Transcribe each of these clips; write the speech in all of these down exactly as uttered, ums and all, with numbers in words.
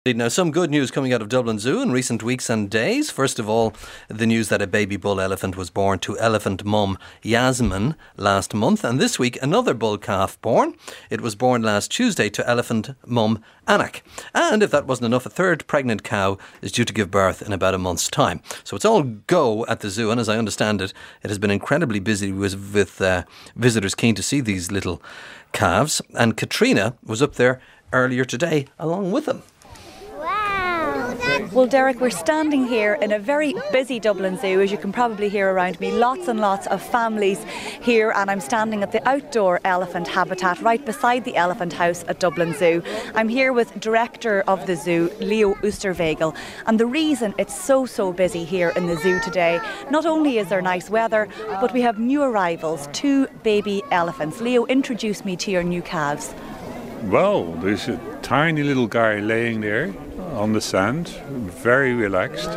Now, some good news coming out of Dublin Zoo in recent weeks and days. First of all, the news that a baby bull elephant was born to elephant mum Yasmin last month. And this week, another bull calf born. It was born last Tuesday to elephant mum Anak. And if that wasn't enough, a third pregnant cow is due to give birth in about a month's time. So it's all go at the zoo. And as I understand it, it has been incredibly busy with, with uh, visitors keen to see these little calves. And Katrina was up there earlier today along with them. Well, Derek, we're standing here in a very busy Dublin Zoo, as you can probably hear around me. Lots and lots of families here, and I'm standing at the outdoor elephant habitat right beside the elephant house at Dublin Zoo. I'm here with Director of the Zoo, Leo Oosterwegel, and the reason it's so, so busy here in the zoo today, not only is there nice weather, but we have new arrivals, two baby elephants. Leo, introduce me to your new calves. Well, there's a tiny little guy laying there on the sand, very relaxed.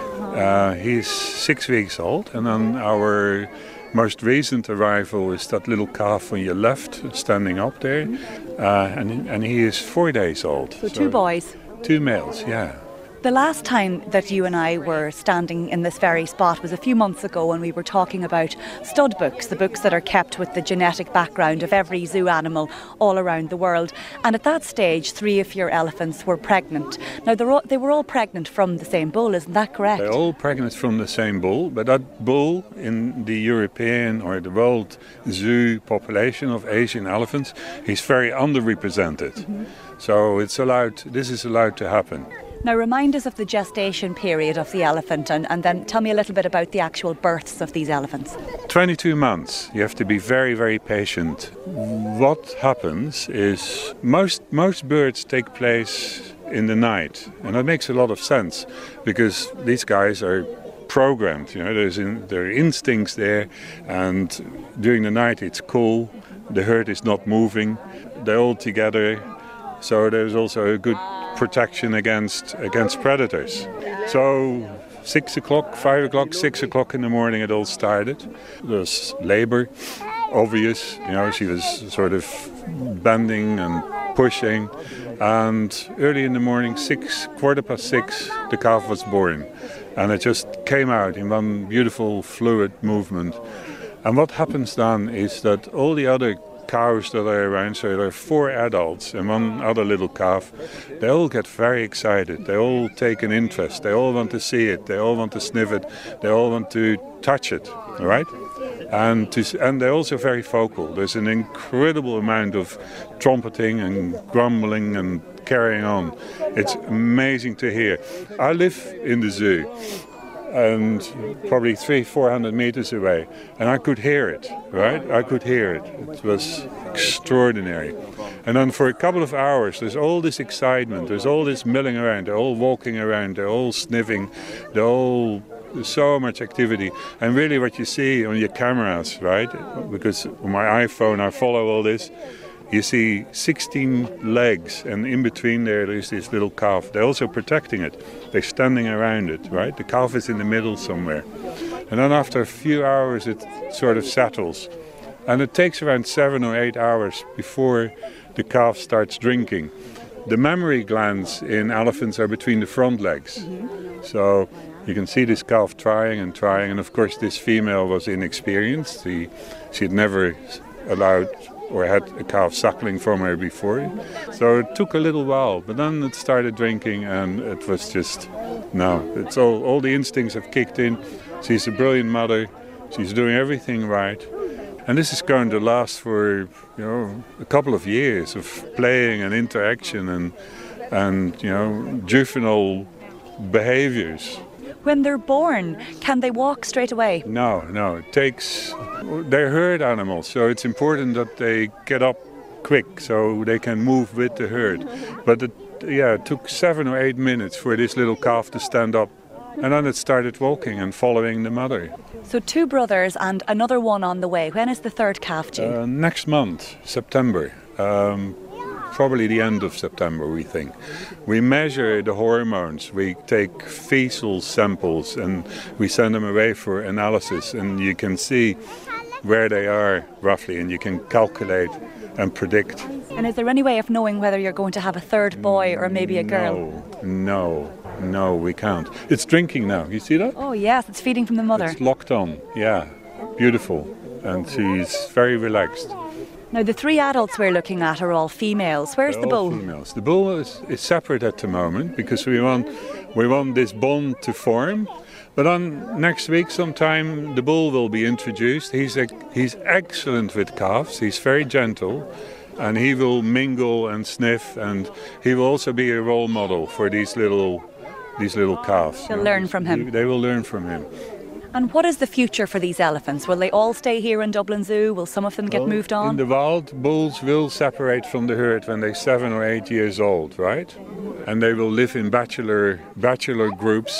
Uh, he's six weeks old, and then our most recent arrival is that little calf on your left, standing up there, uh, and and he is four days old. So, so two boys? Two males, yeah. The last time that you and I were standing in this very spot was a few months ago when we were talking about stud books, the books that are kept with the genetic background of every zoo animal all around the world. And at that stage, three of your elephants were pregnant. Now, all, they were all pregnant from the same bull, isn't that correct? They're all pregnant from the same bull, but that bull in the European or the world zoo population of Asian elephants, he's very underrepresented. Mm-hmm. So it's allowed. This is allowed to happen. Now, remind us of the gestation period of the elephant, and, and then tell me a little bit about the actual births of these elephants. twenty-two months. You have to be very, very patient. What happens is most most births take place in the night, and that makes a lot of sense because these guys are programmed. You know, there's in, there are instincts there, and during the night it's cool. The herd is not moving. They're all together, so there's also a good protection against against predators. So six o'clock, five o'clock, six o'clock in the morning it all started. There was labor, obvious, you know, she was sort of bending and pushing, and early in the morning, six, quarter past six, the calf was born, and it just came out in one beautiful fluid movement. And what happens then is that all the other cows that are around, so there are four adults and one other little calf, they all get very excited, they all take an interest, they all want to see it, they all want to sniff it, they all want to touch it, all right? And, to, and they're also very vocal. There's an incredible amount of trumpeting and grumbling and carrying on. It's amazing to hear. I live in the zoo, and probably three, four hundred meters away, and I could hear it, right? I could hear it. It was extraordinary. And then for a couple of hours, there's all this excitement, there's all this milling around, they're all walking around, they're all sniffing, they're all, there's so much activity. And really what you see on your cameras, right? Because on my iPhone I follow all this. You see sixteen legs, and in between there, there's this little calf. They're also protecting it. They're standing around it, right? The calf is in the middle somewhere. And then after a few hours, it sort of settles. And it takes around seven or eight hours before the calf starts drinking. The mammary glands in elephants are between the front legs. Mm-hmm. So you can see this calf trying and trying. And of course, this female was inexperienced. She, she had never allowed or had a calf suckling from her before. So it took a little while, but then it started drinking, and it was just, no, it's all, all the instincts have kicked in. She's a brilliant mother, she's doing everything right. And this is going to last for, you know, a couple of years of playing and interaction and, and you know, juvenile behaviors. When they're born, can they walk straight away? No, no. It takes... They're herd animals, so it's important that they get up quick so they can move with the herd. But it, yeah, it took seven or eight minutes for this little calf to stand up. And then it started walking and following the mother. So two brothers and another one on the way. When is the third calf due? Uh, next month, September. Um, probably the end of September, we think. We measure the hormones. We take fecal samples and we send them away for analysis. And you can see where they are roughly, and you can calculate and predict. And is there any way of knowing whether you're going to have a third boy or maybe a girl? No, no, no, we can't. It's drinking now, you see that? Oh yes, it's feeding from the mother. It's locked on, yeah, beautiful, and she's very relaxed. Now the three adults we're looking at are all females. Where's They're the all bull? females. The bull is, is separate at the moment because we want we want this bond to form. But on next week sometime the bull will be introduced. He's a, he's excellent with calves. He's very gentle, and he will mingle and sniff, and he will also be a role model for these little these little calves. They'll learn from him. They will learn from him. And what is the future for these elephants? Will they all stay here in Dublin Zoo? Will some of them get Well, moved on? In the wild, bulls will separate from the herd when they're seven or eight years old, right? And they will live in bachelor bachelor groups,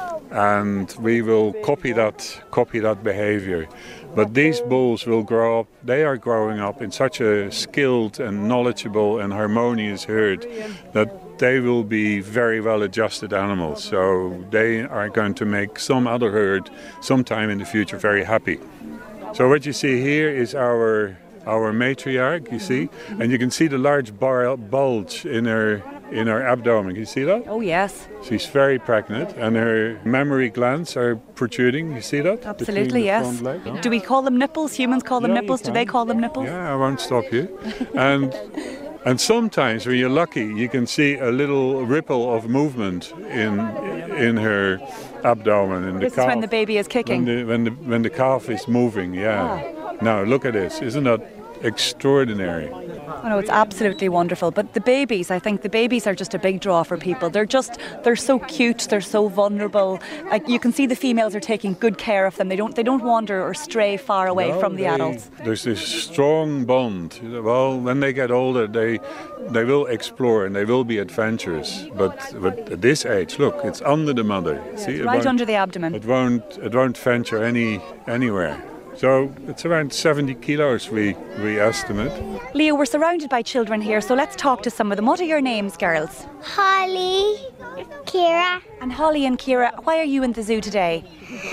and we will copy that copy that behavior. But these bulls will grow up. They are growing up in such a skilled and knowledgeable and harmonious herd that they will be very well-adjusted animals. So they are going to make some other herd sometime in the future very happy. So what you see here is our our matriarch, you see, and you can see the large bar- bulge in her in her abdomen. Can you see that? Oh yes, She's very pregnant, and her mammary glands are protruding. You see that? absolutely Between the yes. front legs. Do we call them nipples? Humans call them Yeah, you nipples. Do can. they call them nipples? Yeah, I won't stop you. And and sometimes when you're lucky, you can see a little ripple of movement in in her abdomen. In This the is calf. when the baby is kicking. When the, when the when the calf is moving, yeah. Now look at this. Isn't that extraordinary? Oh no, it's absolutely wonderful. But the babies, I think the babies are just a big draw for people. They're just, they're so cute. They're so vulnerable. Like you can see the females are taking good care of them. They don't, they don't wander or stray far away No, from the they- adults. There's this strong bond. Well, when they get older, they they will explore and they will be adventurous. But, but at this age, look, it's under the mother. See, it Right won't- under the abdomen. It won't it won't venture any anywhere. So it's around seventy kilos we we estimate. Leo, we're surrounded by children here, so let's talk to some of them. What are your names, girls? Holly, Kira, And Holly and Kira, why are you in the zoo today?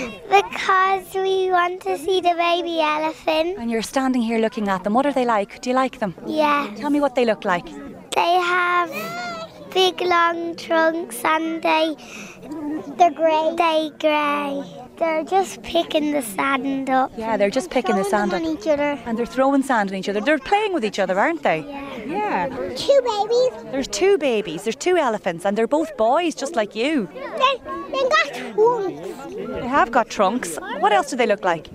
because we want to see the baby elephant. And you're standing here looking at them. What are they like? Do you like them? Yeah, Tell me what they look like. they have big long trunks and they they're grey. They grey. They're just picking the sand up. Yeah, they're just picking the Throwing sand them up. on each other. And they're throwing sand on each other. They're playing with each other, aren't they? Yeah. Two babies. There's two babies. There's two elephants, and they're both boys, just like you. They they got trunks. They have got trunks. What else do they look like?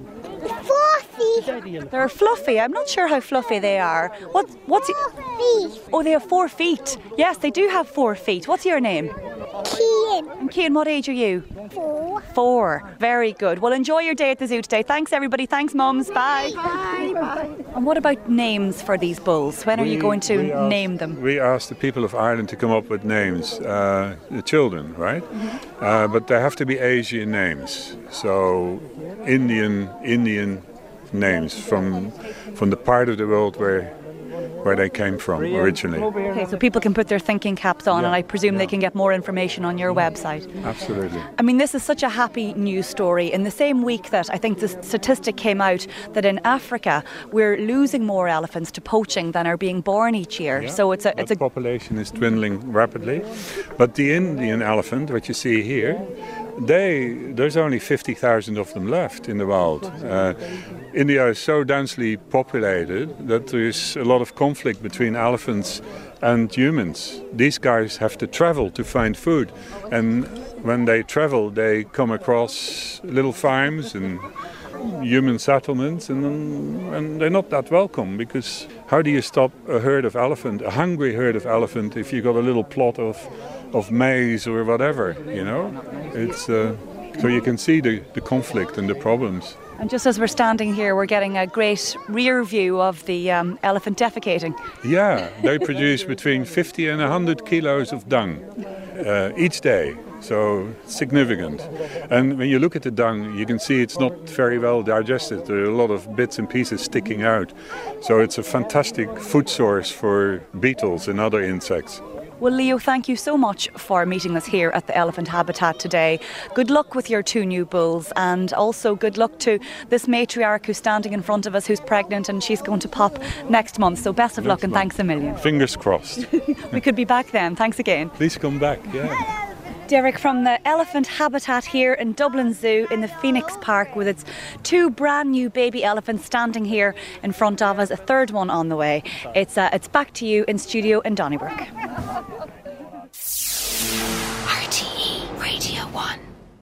Fluffy. They're fluffy. I'm not sure how fluffy they are. What? What's? It? Fluffy. Oh, they have four feet. Yes, they do have four feet. What's your name? Kian. And Cian, what age are you? Four. Four. Very good. Well, enjoy your day at the zoo today. Thanks, everybody. Thanks, mums. Bye. Bye. Bye. And what about names for these bulls? When are you We- going to we asked- name them? We asked the people of Ireland to come up with names, uh, the children, right? Uh, but they have to be Asian names, so Indian Indian names from from the part of the world where where they came from originally. Okay, so people can put their thinking caps on, Yeah, and I presume they yeah. can get more information on your website. Absolutely. I mean, this is such a happy news story. In the same week that I think the statistic came out that in Africa we're losing more elephants to poaching than are being born each year. Yeah, So it's a it's that a population is dwindling rapidly, but the Indian elephant, what you see here, they there's only fifty thousand of them left in the wild. Uh, India is so densely populated that there's a lot of conflict between elephants and humans. These guys have to travel to find food, and when they travel, they come across little farms and human settlements, and, and they're not that welcome, because how do you stop a herd of elephant, a hungry herd of elephant, if you got a little plot of, of maize or whatever, you know? It's uh, so you can see the, the conflict and the problems. And just as we're standing here, we're getting a great rear view of the um, elephant defecating. Yeah, they produce between fifty and one hundred kilos of dung uh, each day. So significant. And when you look at the dung, you can see it's not very well digested. There are a lot of bits and pieces sticking out. So it's a fantastic food source for beetles and other insects. Well, Leo, thank you so much for meeting us here at the Elephant Habitat today. Good luck with your two new bulls, and also good luck to this matriarch who's standing in front of us, who's pregnant, and she's going to pop next month. So best of Next luck and month. thanks a million. Fingers crossed. We could be back then. Thanks again. Please come back. Yeah. Derek from the Elephant Habitat here in Dublin Zoo in the Phoenix Park, with its two brand new baby elephants standing here in front of us, a third one on the way. It's uh, it's back to you in studio in Donnybrook.